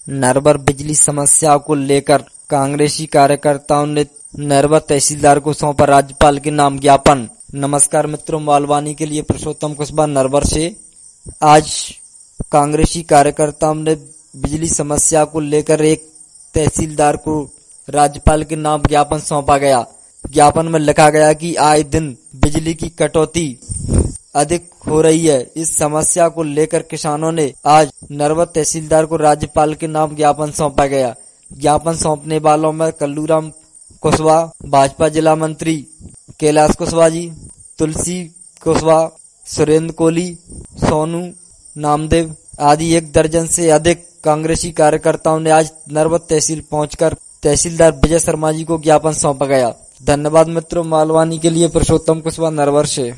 नरवर बिजली समस्या को लेकर कांग्रेसी कार्यकर्ताओं ने नरवर तहसीलदार को सौंपा राज्यपाल के नाम ज्ञापन। नमस्कार मित्रों, बालवानी के लिए पुरुषोत्तम कुशवाहा नरवर से। आज कांग्रेसी कार्यकर्ताओं ने बिजली समस्या को लेकर एक तहसीलदार को राज्यपाल के नाम ज्ञापन सौंपा गया। ज्ञापन में लिखा गया कि आए दिन बिजली की कटौती अधिक हो रही है। इस समस्या को लेकर किसानों ने आज नरवर तहसीलदार को राज्यपाल के नाम ज्ञापन सौंपा गया। ज्ञापन सौंपने वालों में कल्लूराम कुशवाहा, भाजपा जिला मंत्री कैलाश कुशवाहा जी, तुलसी कुशवाहा, सुरेंद्र कोहली, सोनू नामदेव आदि 1 दर्जन से अधिक कांग्रेसी कार्यकर्ताओं ने आज नरवर तहसील पहुंचकर तहसीलदार विजय शर्मा जी को ज्ञापन सौंपा गया। धन्यवाद मित्रों, बालवानी के लिए पुरुषोत्तम कुशवाहा नरवर से।